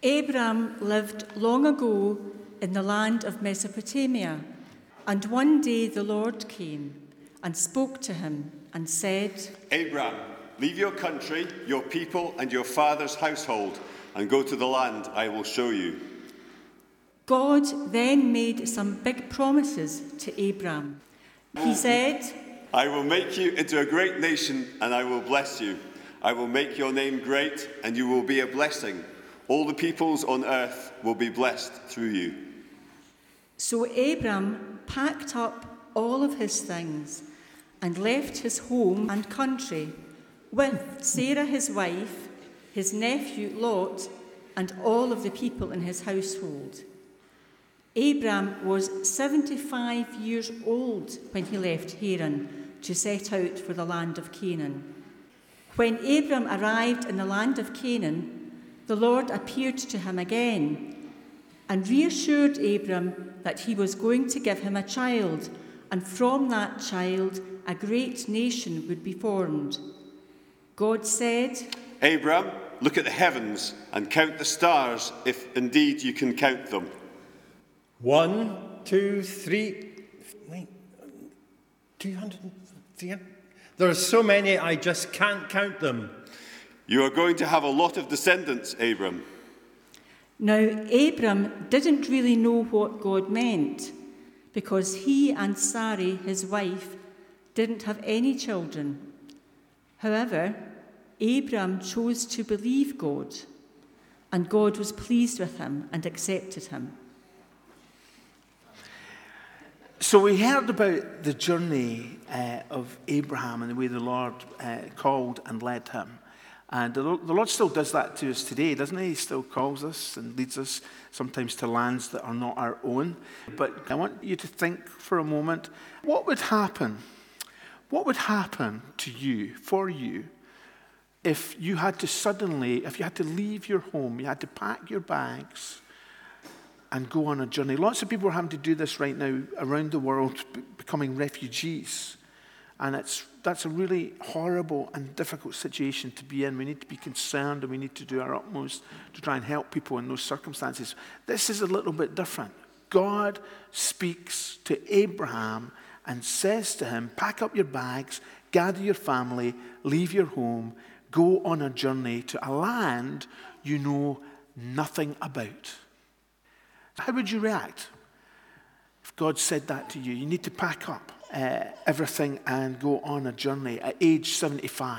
Abram lived long ago in the land of Mesopotamia, and one day the Lord came and spoke to him and said, Abram, leave your country, your people, and your father's household, and go to the land I will show you. God then made some big promises to Abram. He said, I will make you into a great nation, and I will bless you. I will make your name great, and you will be a blessing. All the peoples on earth will be blessed through you. So Abram packed up all of his things and left his home and country with Sarah his wife, his nephew Lot, and all of the people in his household. Abram was 75 years old when he left Haran to set out for the land of Canaan. When Abram arrived in the land of Canaan, the Lord appeared to him again and reassured Abram that he was going to give him a child, and from that child a great nation would be formed. God said, Abram, look at the heavens and count the stars, if indeed you can count them. 1, 2, 3, 200, 300. There are so many I just can't count them. You are going to have a lot of descendants, Abram. Now, Abram didn't really know what God meant, because he and Sarai, his wife, didn't have any children. However, Abram chose to believe God, and God was pleased with him and accepted him. So we heard about the journey of Abraham and the way the Lord called and led him. And the Lord still does that to us today, doesn't he? He still calls us and leads us sometimes to lands that are not our own. But I want you to think for a moment, what would happen? What would happen to you, for you, if you had to leave your home, you had to pack your bags and go on a journey? Lots of people are having to do this right now around the world, becoming refugees. And that's a really horrible and difficult situation to be in. We need to be concerned, and we need to do our utmost to try and help people in those circumstances. This is a little bit different. God speaks to Abraham and says to him, pack up your bags, gather your family, leave your home, go on a journey to a land you know nothing about. How would you react if God said that to you? You need to pack up everything and go on a journey at age 75.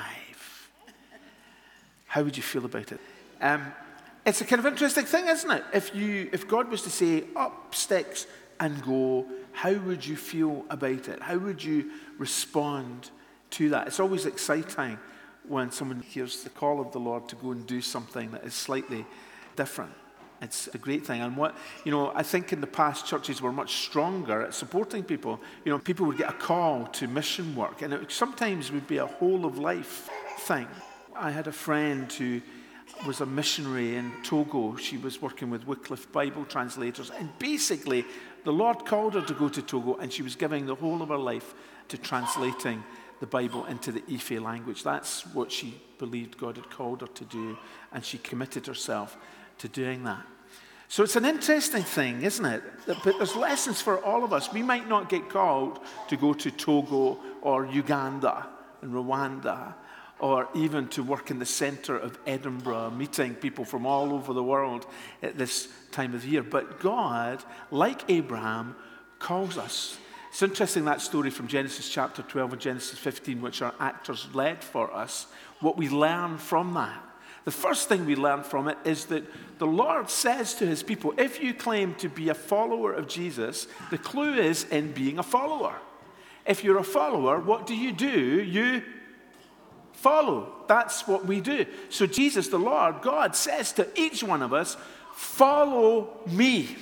How would you feel about it? It's a kind of interesting thing, isn't it? If God was to say, up sticks and go, how would you feel about it? How would you respond to that? It's always exciting when someone hears the call of the Lord to go and do something that is slightly different. It's a great thing. And I think in the past churches were much stronger at supporting people. People would get a call to mission work, and it sometimes would be a whole of life thing. I had a friend who was a missionary in Togo. She was working with Wycliffe Bible translators, and basically the Lord called her to go to Togo, and she was giving the whole of her life to translating the Bible into the Ife language. That's what she believed God had called her to do, and she committed herself to doing that. So it's an interesting thing, isn't it? But there's lessons for all of us. We might not get called to go to Togo or Uganda and Rwanda, or even to work in the centre of Edinburgh, meeting people from all over the world at this time of year. But God, like Abraham, calls us. It's interesting, that story from Genesis chapter 12 and Genesis 15, which our actors led for us, what we learn from that. The first thing we learn from it is that the Lord says to his people, if you claim to be a follower of Jesus, the clue is in being a follower. If you're a follower, what do? You follow. That's what we do. So Jesus, the Lord, God, says to each one of us, follow me.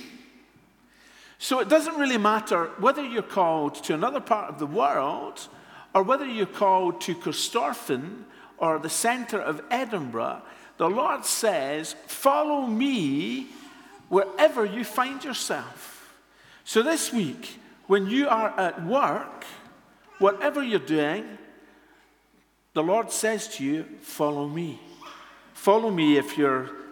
So it doesn't really matter whether you're called to another part of the world, or whether you're called to Corstorphine or the centre of Edinburgh. The Lord says, follow me wherever you find yourself. So this week, when you are at work, whatever you're doing, the Lord says to you, follow me. Follow me if you're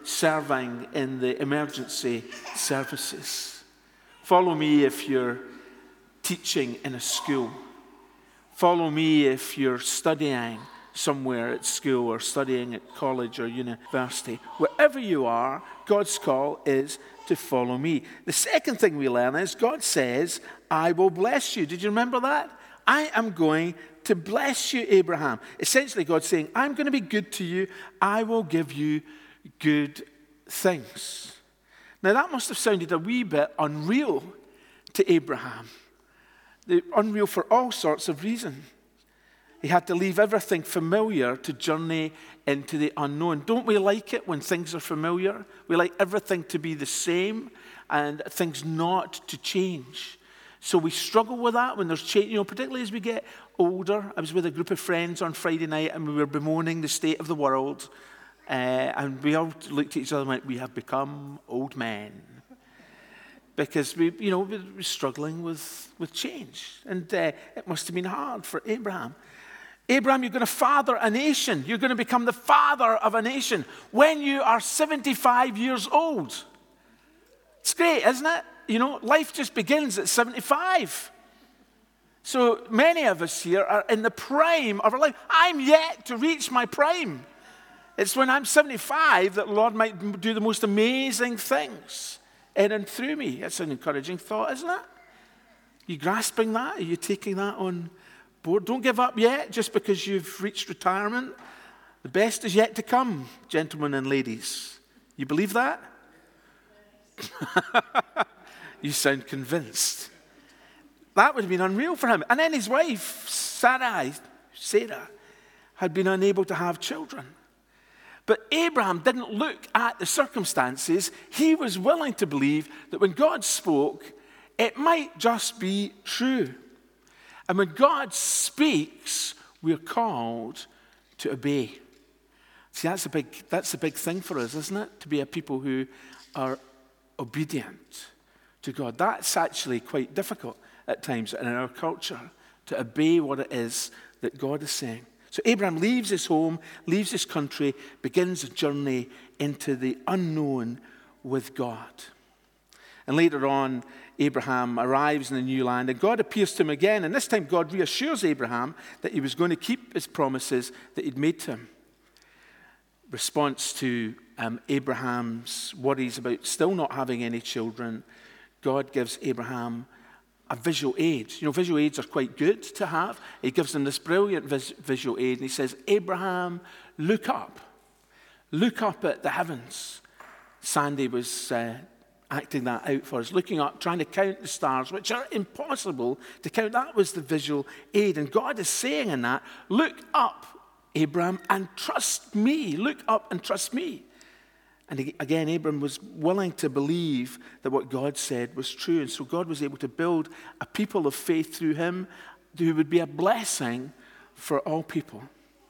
serving in the emergency services. Follow me if you're teaching in a school. Follow me if you're studying somewhere at school or studying at college or university. Wherever you are, God's call is to follow me. The second thing we learn is God says, I will bless you. Did you remember that? I am going to bless you, Abraham. Essentially, God's saying, I'm going to be good to you. I will give you good things. Now, that must have sounded a wee bit unreal to Abraham. Unreal for all sorts of reasons. He had to leave everything familiar to journey into the unknown. Don't we like it when things are familiar? We like everything to be the same and things not to change. So we struggle with that when there's change, particularly as we get older. I was with a group of friends on Friday night and we were bemoaning the state of the world. And we all looked at each other and went, we have become old men. Because we're struggling with change. And it must have been hard for Abraham. Abraham, you're going to father a nation. You're going to become the father of a nation when you are 75 years old. It's great, isn't it? Life just begins at 75. So many of us here are in the prime of our life. I'm yet to reach my prime. It's when I'm 75 that the Lord might do the most amazing things in and through me. It's an encouraging thought, isn't it? Are you grasping that? Are you taking that on board? Don't give up yet just because you've reached retirement. The best is yet to come, gentlemen and ladies. You believe that? You sound convinced. That would have been unreal for him. And then his wife, Sarah, had been unable to have children. But Abraham didn't look at the circumstances. He was willing to believe that when God spoke, it might just be true. And when God speaks, we're called to obey. See, that's a big thing for us, isn't it? To be a people who are obedient to God. That's actually quite difficult at times in our culture, to obey what it is that God is saying. So Abraham leaves his home, leaves his country, begins a journey into the unknown with God. And later on, Abraham arrives in the new land, and God appears to him again. And this time, God reassures Abraham that he was going to keep his promises that he'd made to him. Response to Abraham's worries about still not having any children, God gives Abraham a visual aid. Visual aids are quite good to have. He gives him this brilliant visual aid, and he says, Abraham, look up. Look up at the heavens. Sandy was acting that out for us, looking up, trying to count the stars, which are impossible to count. That was the visual aid. And God is saying in that, look up, Abraham, and trust me. Look up and trust me. And again, Abram was willing to believe that what God said was true. And so God was able to build a people of faith through him who would be a blessing for all people.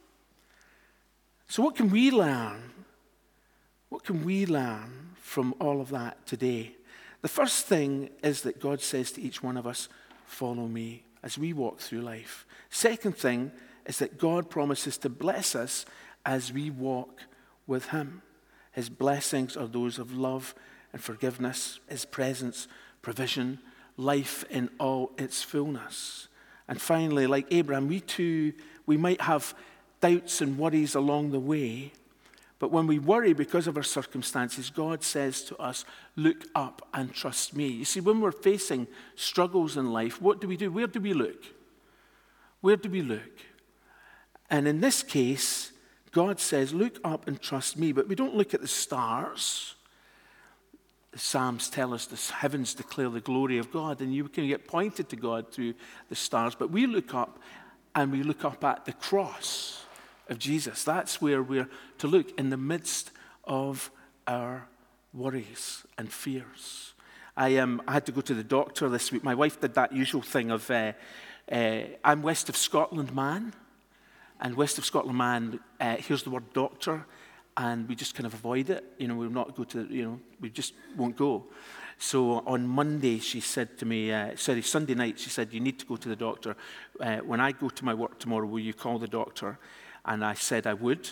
So what can we learn? What can we learn from all of that today? The first thing is that God says to each one of us, follow me as we walk through life. Second thing is that God promises to bless us as we walk with him. His blessings are those of love and forgiveness, his presence, provision, life in all its fullness. And finally, like Abraham, we might have doubts and worries along the way, but when we worry because of our circumstances, God says to us, look up and trust me. You see, when we're facing struggles in life, what do we do? Where do we look? Where do we look? And in this case, God says, look up and trust me. But we don't look at the stars. The Psalms tell us the heavens declare the glory of God, and you can get pointed to God through the stars. But we look up, and we look up at the cross of Jesus. That's where we're to look in the midst of our worries and fears. I had to go to the doctor this week. My wife did that usual thing of, I'm West of Scotland man. And West of Scotland man hears the word doctor, and we just kind of avoid it. We'll not go to, we just won't go. So on Monday, she said to me, Sunday night, she said, you need to go to the doctor. When I go to my work tomorrow, will you call the doctor? And I said I would.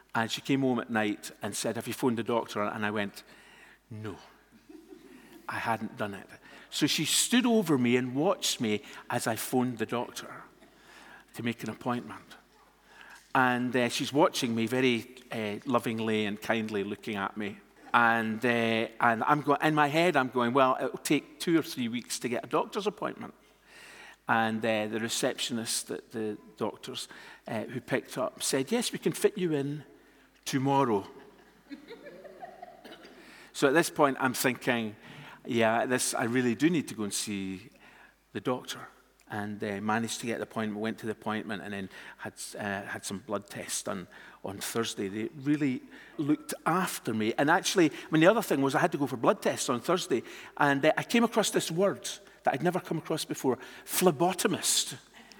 And she came home at night and said, have you phoned the doctor? And I went, no, I hadn't done it. So she stood over me and watched me as I phoned the doctor to make an appointment. And she's watching me very lovingly and kindly, looking at me. And I'm going, in my head, I'm going, well, it'll take 2 or 3 weeks to get a doctor's appointment. And the receptionist at the doctor's who picked up said, yes, we can fit you in tomorrow. So at this point, I'm thinking, yeah, I really do need to go and see the doctor. And managed to get the appointment, went to the appointment, and then had some blood tests done on Thursday. They really looked after me. And actually, the other thing was I had to go for blood tests on Thursday, and I came across this word that I'd never come across before, phlebotomist.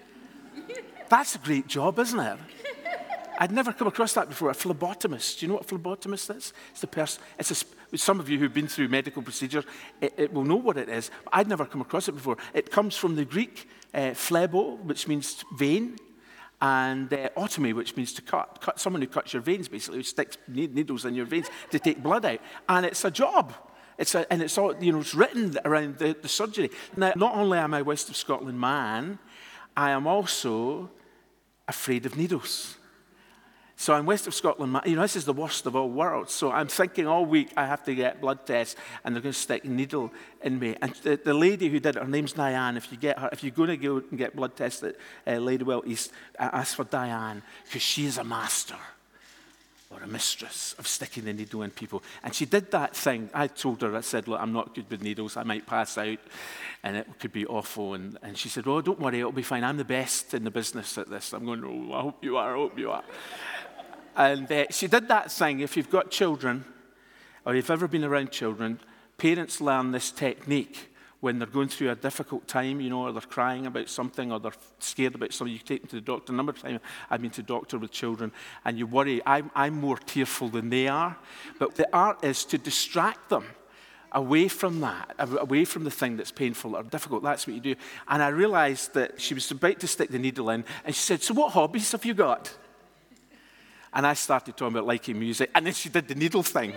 That's a great job, isn't it? I'd never come across that before, a phlebotomist. Do you know what a phlebotomist is? It's the person, some of you who've been through medical procedures, it will know what it is, but I'd never come across it before. It comes from the Greek phlebo, which means vein, and otomy, which means to cut. Someone who cuts your veins, basically, who sticks needles in your veins to take blood out. And it's a job. It's all, it's written around the surgery. Now, not only am I a West of Scotland man, I am also afraid of needles. So I'm West of Scotland, this is the worst of all worlds. So I'm thinking all week I have to get blood tests and they're going to stick a needle in me. And the lady who did it, her name's Diane. If you're going to go and get blood tests at Ladywell East, ask for Diane, because she is a master or a mistress of sticking the needle in people. And she did that thing. I told her, I said, look, I'm not good with needles. I might pass out and it could be awful. And she said, oh, don't worry, it'll be fine. I'm the best in the business at this. I'm going, oh, I hope you are. And she did that thing. If you've got children, or you've ever been around children, parents learn this technique when they're going through a difficult time, or they're crying about something, or they're scared about something. You take them to the doctor. A number of times I've been to the doctor with children, and you worry. I'm more tearful than they are. But the art is to distract them away from that, away from the thing that's painful or difficult. That's what you do. And I realized that she was about to stick the needle in, and she said, so what hobbies have you got? And I started talking about liking music, and then she did the needle thing.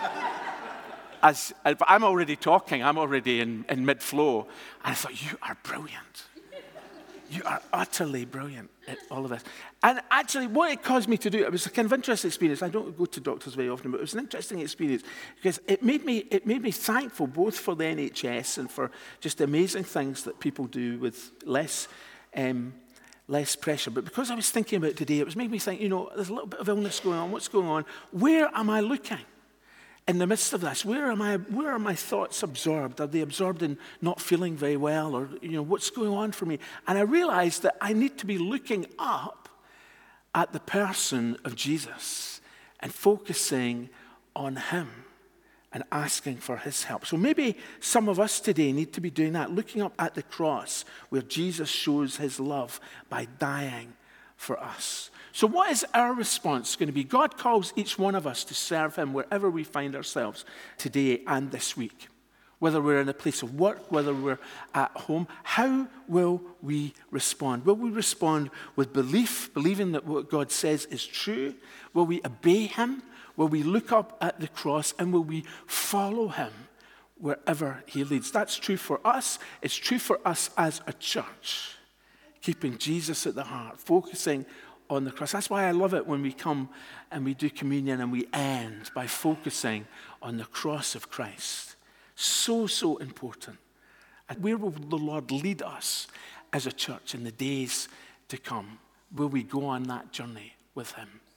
But I'm already talking, I'm already in mid-flow, and I thought, you are brilliant. You are utterly brilliant at all of this. And actually, what it caused me to do, it was a kind of interesting experience. I don't go to doctors very often, but it was an interesting experience because it made me thankful both for the NHS and for just the amazing things that people do with less pressure. But because I was thinking about today, it was making me think, there's a little bit of illness going on. What's going on? Where am I looking in the midst of this? Where are my thoughts absorbed? Are they absorbed in not feeling very well? Or, what's going on for me? And I realized that I need to be looking up at the person of Jesus and focusing on him and asking for his help. So maybe some of us today need to be doing that, looking up at the cross where Jesus shows his love by dying for us. So what is our response going to be? God calls each one of us to serve him wherever we find ourselves today and this week. Whether we're in a place of work, whether we're at home, how will we respond? Will we respond with belief, believing that what God says is true? Will we obey him? Will we look up at the cross, and will we follow him wherever he leads? That's true for us. It's true for us as a church, keeping Jesus at the heart, focusing on the cross. That's why I love it when we come and we do communion and we end by focusing on the cross of Christ. So, so important. And where will the Lord lead us as a church in the days to come? Will we go on that journey with him?